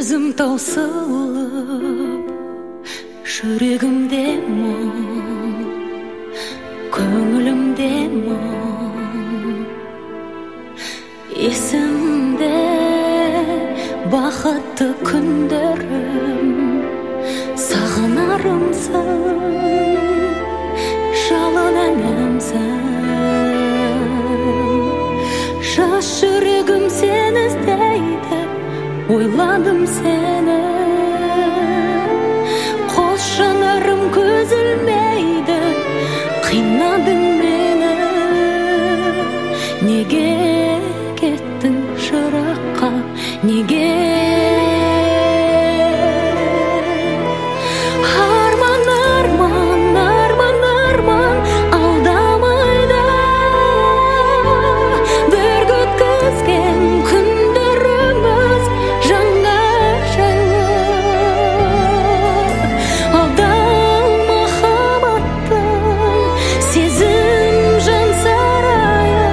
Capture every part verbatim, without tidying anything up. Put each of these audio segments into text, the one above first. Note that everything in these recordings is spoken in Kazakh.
Төзім таусылып, жүрегімде мұң, көңілімде мұң. Есімде бақытты күндерім, сағынарымсың, жалын әнімсің. Жас жүрегім сені іздейді, ойладым сені. Қос жанарым көз ілмейді, қинадың мені. Неге кеттің жыраққа, неге? Арман, арман, арман, арман алдамайды. Бір өткізген күндеріміз жаңа жайлы. Алдама махаббаттың сезім жан сарайы.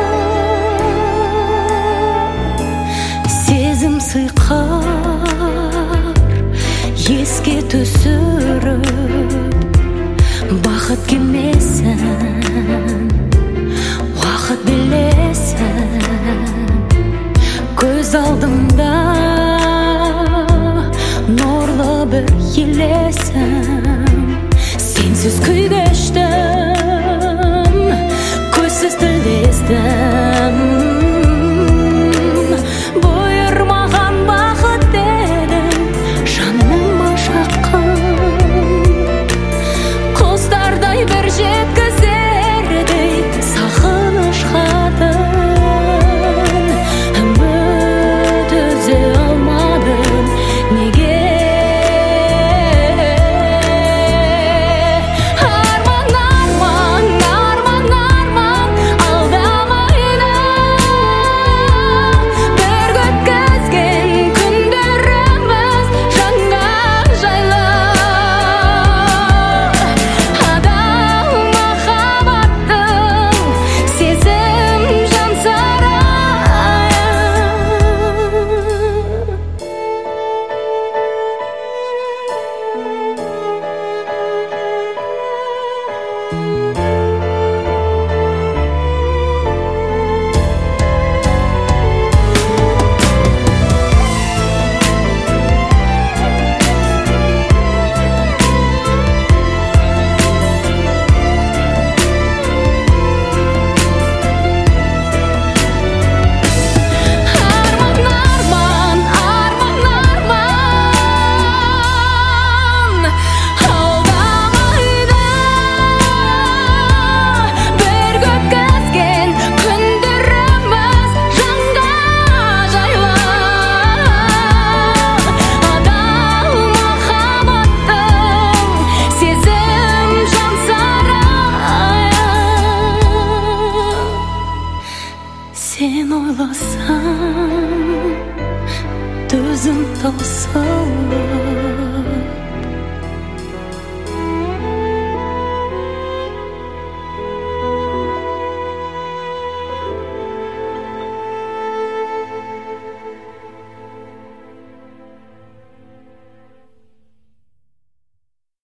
Сезім сыйқар еске түсіріп, бақыт кемесін, уақыт білесін. Көз алдымда нұрлы бір елесің. Сенсіз күй кештім, көзсіз тілдестім. Бұйырмаған бақыт дедің, жаныма жақын. Құстардай бір жеткізердей сағыныш хатын. Үміт үзе алмадым, неге? Арман, арман, арман, арман алдамайды. Бір өткізген күндеріміз жаңа жайлы. Адал махаббаттың сезім жан сарайы. Арман, арман, арман алдамайды. Бір өткізген күндеріміз жаңа жайлы. Адал махаббаттың сезім жан сарайы. Сен ойласаң, төзім таусылып,